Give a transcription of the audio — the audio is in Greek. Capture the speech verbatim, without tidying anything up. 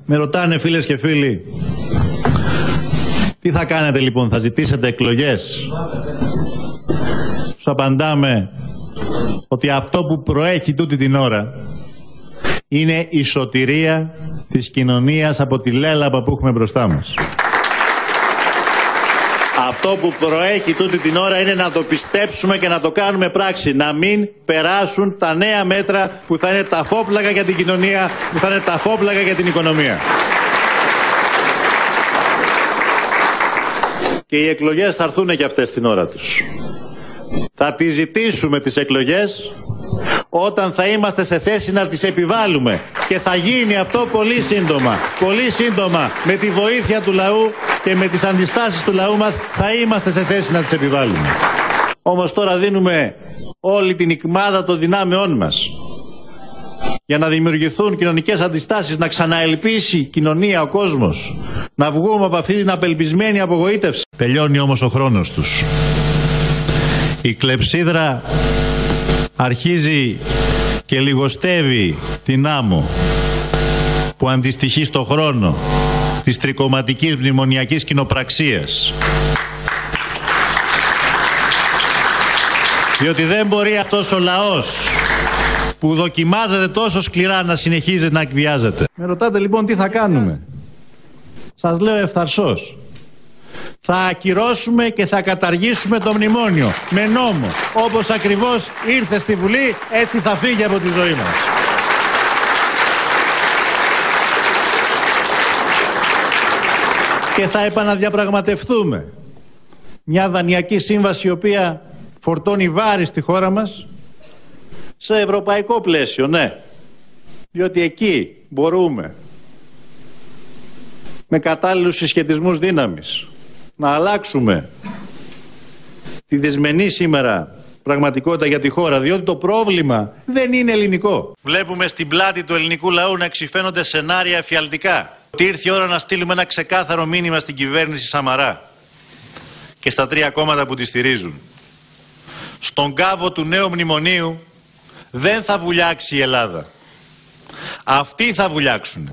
Με ρωτάνε φίλες και φίλοι, τι θα κάνετε λοιπόν, θα ζητήσετε εκλογές? Τους απαντάμε ότι αυτό που προέχει τούτη την ώρα είναι η σωτηρία της κοινωνίας από τη λέλαπα που έχουμε μπροστά μας. Αυτό που προέχει τούτη την ώρα είναι να το πιστέψουμε και να το κάνουμε πράξη. Να μην περάσουν τα νέα μέτρα που θα είναι ταφόπλακα για την κοινωνία, που θα είναι ταφόπλακα για την οικονομία. Και οι εκλογές θα έρθουν και αυτές την ώρα τους. Θα τις ζητήσουμε τις εκλογές όταν θα είμαστε σε θέση να τις επιβάλλουμε. Και θα γίνει αυτό πολύ σύντομα. Πολύ σύντομα, με τη βοήθεια του λαού και με τις αντιστάσεις του λαού μας, θα είμαστε σε θέση να τις επιβάλλουμε. Όμως τώρα δίνουμε όλη την ικμάδα των δυνάμεών μας για να δημιουργηθούν κοινωνικές αντιστάσεις, να ξαναελπίσει η κοινωνία, ο κόσμος, να βγούμε από αυτή την απελπισμένη απογοήτευση. Τελειώνει όμως ο χρόνος τους. Η κλεψίδρα αρχίζει και λιγοστεύει την άμμο που αντιστοιχεί στο χρόνο της τρικομματικής μνημονιακής κοινοπραξίας. Διότι δεν μπορεί αυτός ο λαός που δοκιμάζεται τόσο σκληρά να συνεχίζεται να εκβιάζεται. Με ρωτάτε λοιπόν τι θα κάνουμε. Σας λέω ευθαρσώς. Θα ακυρώσουμε και θα καταργήσουμε το μνημόνιο με νόμο. Όπως ακριβώς ήρθε στη Βουλή, έτσι θα φύγει από τη ζωή μας. Και θα επαναδιαπραγματευτούμε μια δανειακή σύμβαση η οποία φορτώνει βάρη στη χώρα μας σε ευρωπαϊκό πλαίσιο, ναι. Διότι εκεί μπορούμε με κατάλληλους συσχετισμούς δύναμης να αλλάξουμε τη δυσμενή σήμερα πραγματικότητα για τη χώρα, διότι το πρόβλημα δεν είναι ελληνικό. Βλέπουμε στην πλάτη του ελληνικού λαού να εξυφαίνονται σενάρια εφιαλτικά. Ότι ήρθε η ώρα να στείλουμε ένα ξεκάθαρο μήνυμα στην κυβέρνηση Σαμαρά και στα τρία κόμματα που τη στηρίζουν. Στον κάβο του νέου μνημονίου δεν θα βουλιάξει η Ελλάδα. Αυτοί θα βουλιάξουν.